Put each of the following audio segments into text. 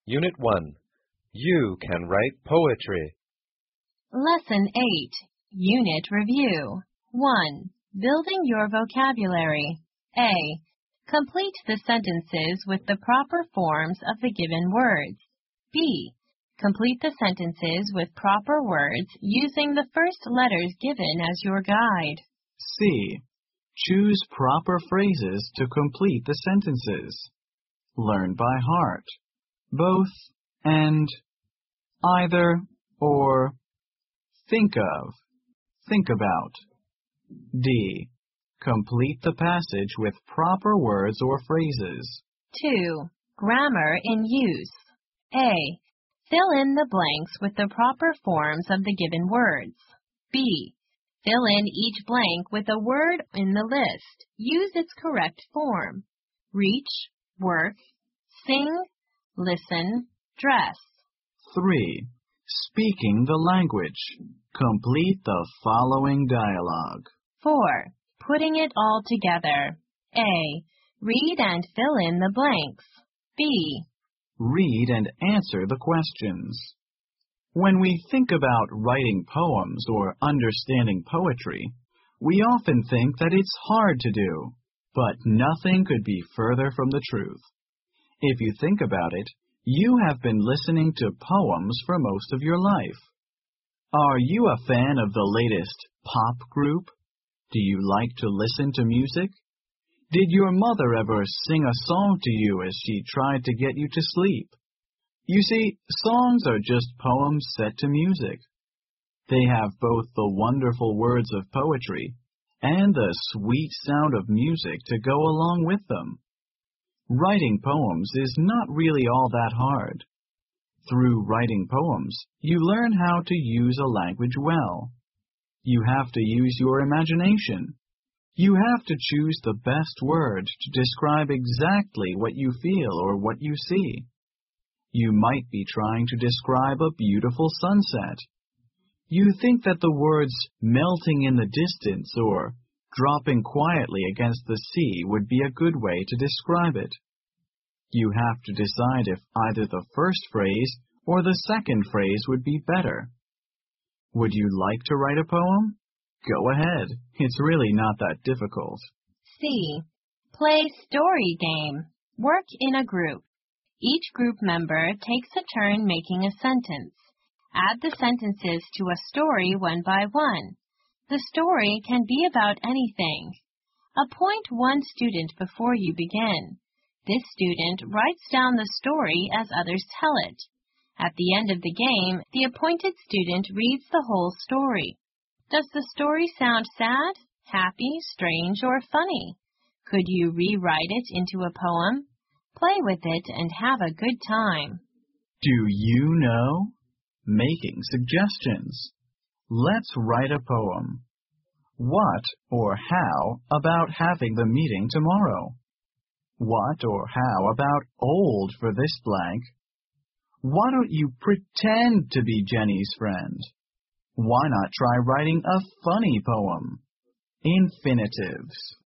Unit 1. You can write poetry. Lesson 8. Unit Review. 1. Building your vocabulary. A. Complete the sentences with the proper forms of the given words. B. Complete the sentences with proper words using the first letters given as your guide. C. Choose proper phrases to complete the sentences. Learn by heart. Both and either or think of, think about. D. Complete the passage with proper words or phrases. 2. Grammar in use. A. Fill in the blanks with the proper forms of the given words. B. Fill in each blank with a word in the list. Use its correct form. Reach, work, sing, listen, dress. 3. Speaking the language. Complete the following dialogue. 4. Putting it all together. A. Read and fill in the blanks. B. Read and answer the questions. When we think about writing poems or understanding poetry, we often think that it's hard to do, but nothing could be further from the truth. If you think about it, you have been listening to poems for most of your life. Are you a fan of the latest pop group? Do you like to listen to music? Did your mother ever sing a song to you as she tried to get you to sleep? You see, songs are just poems set to music. They have both the wonderful words of poetry and the sweet sound of music to go along with them. Writing poems is not really all that hard. Through writing poems, you learn how to use a language well. You have to use your imagination. You have to choose the best word to describe exactly what you feel or what you see. You might be trying to describe a beautiful sunset. You think that the words melting in the distance or dropping quietly against the sea would be a good way to describe it. You have to decide if either the first phrase or the second phrase would be better. Would you like to write a poem? Go ahead. It's really not that difficult. C. Play story game. Work in a group. Each group member takes a turn making a sentence. Add the sentences to a story one by one. The story can be about anything. Appoint one student before you begin. This student writes down the story as others tell it. At the end of the game, the appointed student reads the whole story. Does the story sound sad, happy, strange, or funny? Could you rewrite it into a poem? Play with it and have a good time. Do you know? Making suggestions. Let's write a poem. What or how about having the meeting tomorrow? What or how about old for this blank? Why don't you pretend to be Jenny's friend? Why not try writing a funny poem? Infinitives.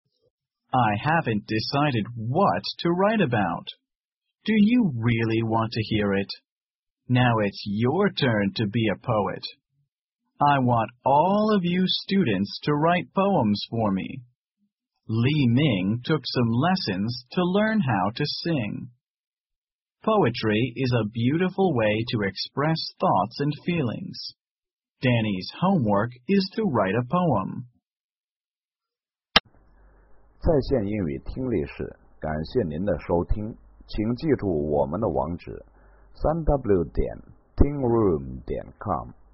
I haven't decided what to write about. Do you really want to hear it? Now it's your turn to be a poet. I want all of you students to write poems for me. Li Ming took some lessons to learn how to sing. Poetry is a beautiful way to express thoughts and feelings. Danny's homework is to write a poem. 在线英语听力室，感谢您的收听，请记住我们的网址：3w.tingroom.com。